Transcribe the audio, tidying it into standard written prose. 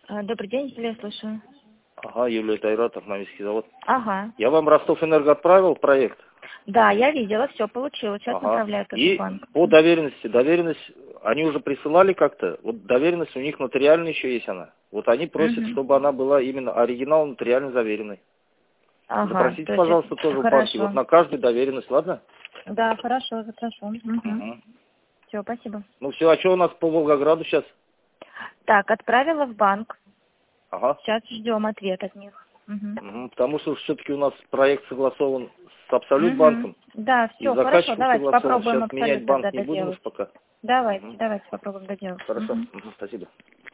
Добрый день, Юлия, слушаю. Ага, Юлия Тайратов, Новицкий завод. Ага. Я вам Ростовэнерго отправил проект. Да, я видела, все получила. Сейчас Ага. направляю тоже И в банк. по доверенность, они уже присылали как-то. Вот доверенность у них нотариально еще есть она. Вот они просят, чтобы она была именно оригинал нотариально заверенной. Ага. Запросите, То есть пожалуйста, тоже в банке. хорошо. Вот на каждую доверенность, ладно? Да, хорошо, запрошу. Угу. Все, спасибо. Ну все, а что у нас по Волгограду сейчас? Так, отправила в банк. Ага. Сейчас ждем ответ от них. Угу. Потому что все-таки у нас проект согласован с Абсолют банком. Да, И все, с хорошо, заказчиком давайте согласован. попробуем Сейчас менять Абсолют банк тогда не будем уж доделать. пока. Давайте попробуем доделать. Хорошо. Спасибо.